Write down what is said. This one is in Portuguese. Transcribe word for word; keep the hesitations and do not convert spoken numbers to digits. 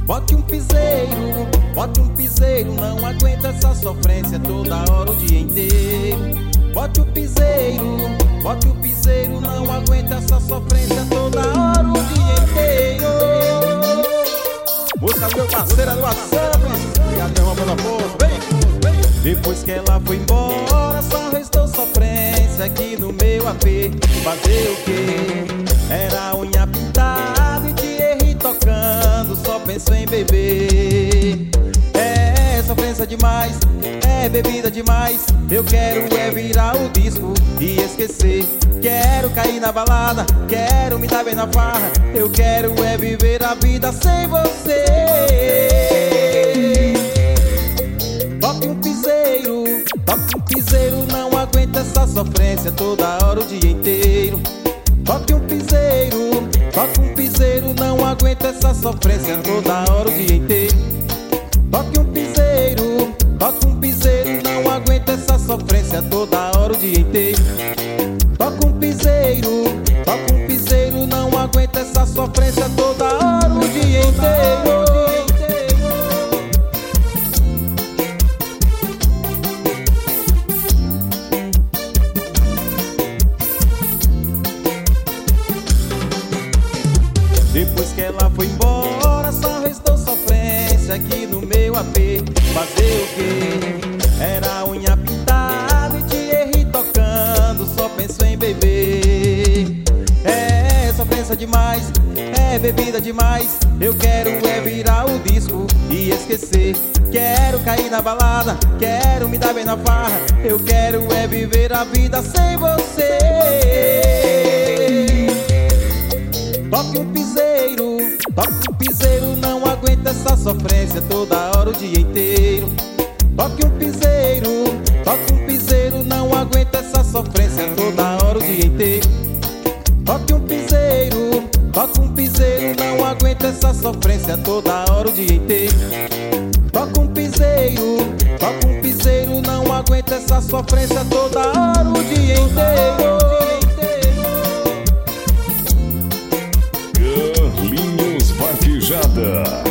Bote um piseiro, bote um piseiro, não aguenta essa sofrência toda hora o dia inteiro. Bote o piseiro, bote o piseiro, não aguenta essa sofrência toda hora o dia inteiro. Música do meu parceiro do WhatsApp. Obrigado, meu irmão, pela força. Vem, vem. Depois que ela foi embora, só restou sofrência aqui no meu A P. Fazer o quê? Era unha pintada e Thierry tocando, só penso em beber. É sofrência demais, é bebida demais. Eu quero é virar o disco e esquecer. Quero cair na balada, quero me dar bem na farra. Eu quero é viver a vida sem você. Toque um piseiro, toque um piseiro, não aguenta essa sofrência toda hora o dia inteiro. Toque um piseiro, toque um piseiro, não aguenta essa sofrência toda hora o dia inteiro. Toque um piseiro, toque um piseiro, não aguenta essa sofrência toda hora o dia inteiro. Toque um piseiro, toque um piseiro, não aguenta essa sofrência toda hora o dia inteiro. Depois que ela foi embora, só restou sofrência aqui no meu A P. Fazer o quê? Era unha pintada e Thierry tocando, só penso em beber. É sofrência demais, é bebida demais. Eu quero é virar o disco e esquecer. Quero cair na balada, quero me dar bem na farra. Eu quero é viver a vida sem você. Toque um piseiro, toque um piseiro, não aguenta essa sofrência toda hora o dia inteiro. Toque um piseiro, toque um piseiro, não aguenta essa sofrência toda hora o dia inteiro. Toque um piseiro, toque um piseiro, não aguenta essa sofrência toda hora o dia inteiro. Toque um piseiro, toque um piseiro, não aguenta essa sofrência toda hora o dia inteiro. Carlinhos Vaquejada.